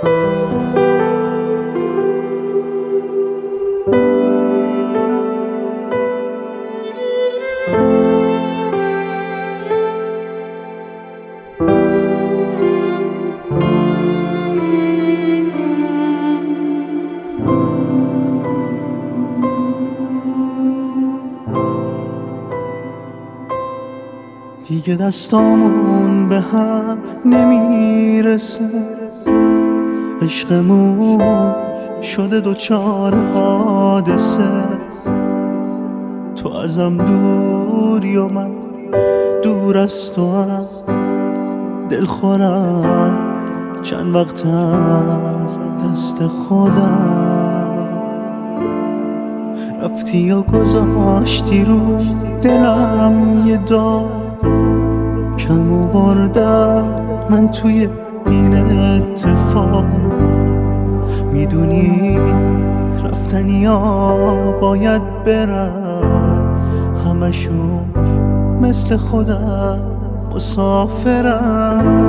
دیگه دستامون به هم نمیرسه، عشقمون شده دوچار حادثه. تو ازم دوری و من دور از تو هم، دلخورم چند وقت از دست خودم. رفتی و گذاشتی رو دلم یه دار، کم آوردم من توی این اتفاق. میدونی رفتنی ها باید برن، همشون مثل خودم مسافرن.